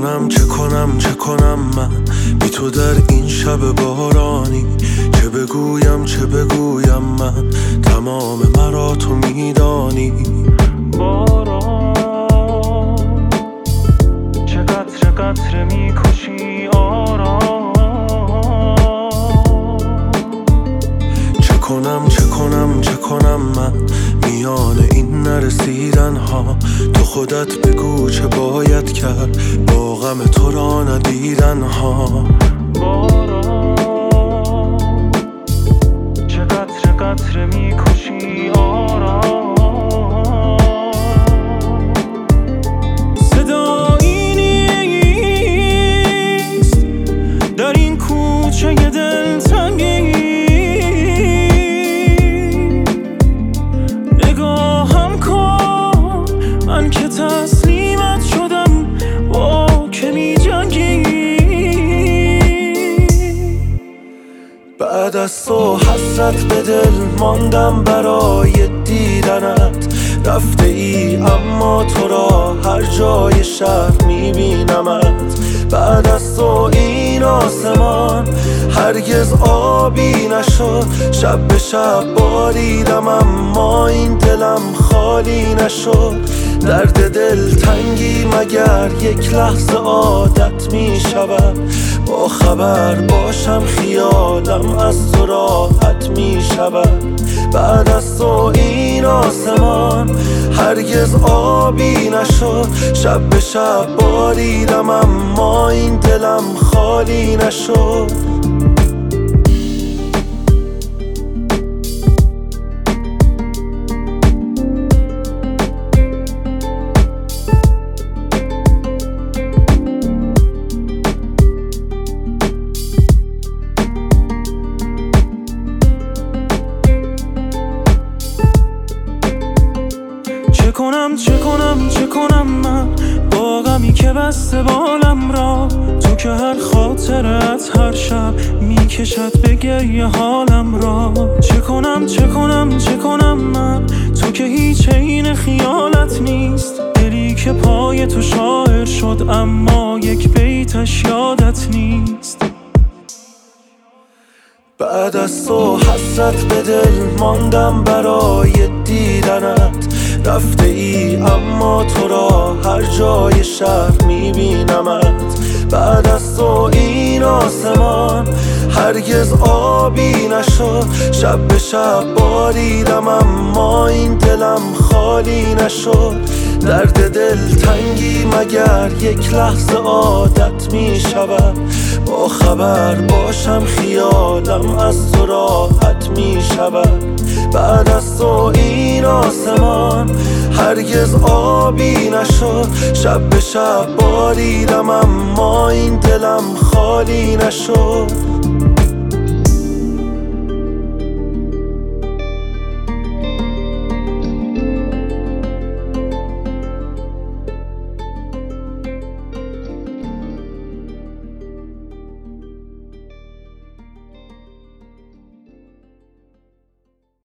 چه کنم من بی تو در این شب بارانی؟ چه بگویم من تمام مرا تو میدانی. باران چه قطره میکشی آرام. چه کنم من میان این نرسیدن ها؟ تو خودت بگو چه باید کرد با غم تو را ندیدن ها. باران چه قطره میکشی آرام. صدایی نیست در این کوچه دلتنگی. نگاهم کن من که تسلیمت شدم با که می جنگی. بعد از تو حسرت به دل ماندم برای دیدنت. رفته ای اما تو را هر جای شهر میبینمت. بعد از تو این آسمان هرگز آبی نشد. شب به شب باریدم اما این دلم خالی نشد. درد دل تنگی مگر یک لحظه عادت می شود؟ با خبر باشم خیالم از تو راحت می شود. بعد از تو این آسمان هرگز آبی نشد. شب به شب باریدم اما این دلم خالی نشد. چه کنم من با غمی که بسته بالم را؟ تو که هر خاطرت هر شب میکشد به گریه حالم را. چه کنم من تو که هیچ عین خیالت نیست. دلی که پای تو شاعر شد اما یک بیتش یادت نیست. بعد از تو حسرت به دل ماندم برای دیدنت. رفته ای اما تو را هر جای شهر میبینمت. بعد از تو این آسمان هرگز آبی نشد. شب به شب باریدم اما این دلم خالی نشد. درد دل تنگی مگر یک لحظه عادت می شود؟ با خبر باشم خیالم از تو راحت می شود. بعد از تو این آسمان هرگز آبی نشد. شب به شب باریدم اما این دلم خالی نشد.